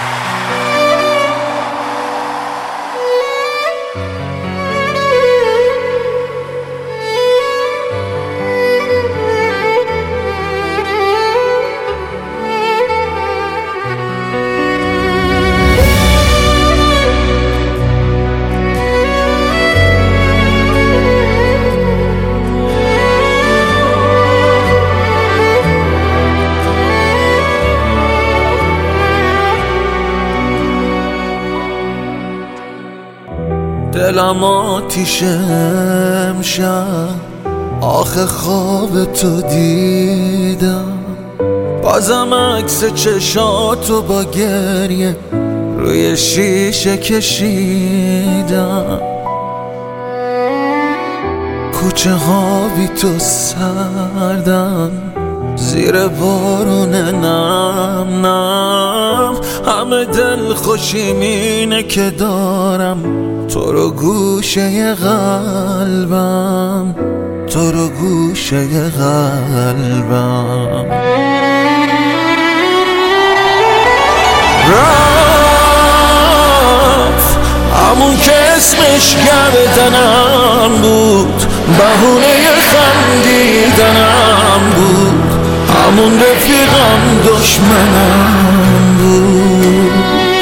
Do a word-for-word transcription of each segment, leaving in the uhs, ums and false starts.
دلم آتیش امشب، آخه خواب تو دیدم، بازم عکس چشاتو با گریه روی شیشه کشیدم. کوچه ها بی تو سردن، زیر بارون نم نم، همه دل خوشیم اینه که دارم تو رو گوشه قلبم، تو رو گوشه قلبم. رفت همون که اسمش گردنم بود، بهونه خندیدنم بود، همون رفیقم دشمنم بود.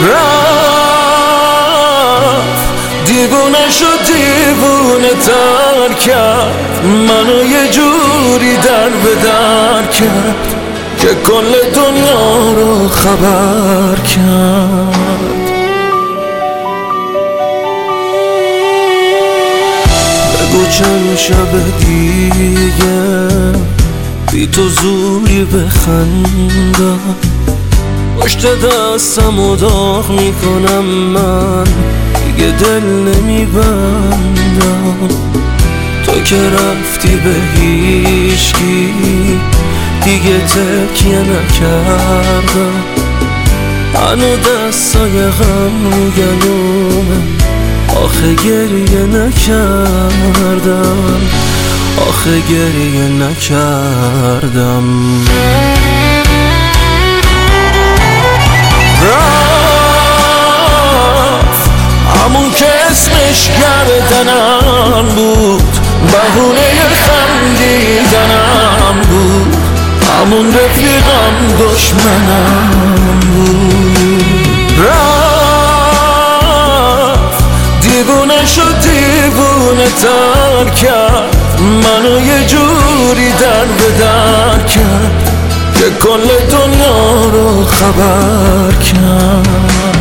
رفت دیوونه شد، دیوونه تر کرد منو، یه جوری در به در کرد که کل دنیا رو خبر کرد. بگو چند شب دیگه بی تو زوری بخندم، پشت دستم داغ میکنم من، دیگه دل نمیبندم. تو که رفتی به هیچکی دیگه تکیه نکردم، هنو دستای غم رو گلومه، آخه گریه نکردم، آخه گریه نکردم. رفت همون که اسمش گردنم بود، بهونه خندیدنم بود، همون رفیقم دشمنم بود. رفت دیوونه شد، دیوونه تر کرد منو، یه جوری در به در کرد که کل دنیا رو خبر کرد.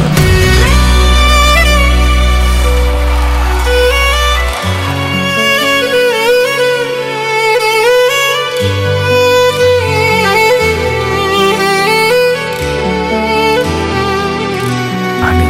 امین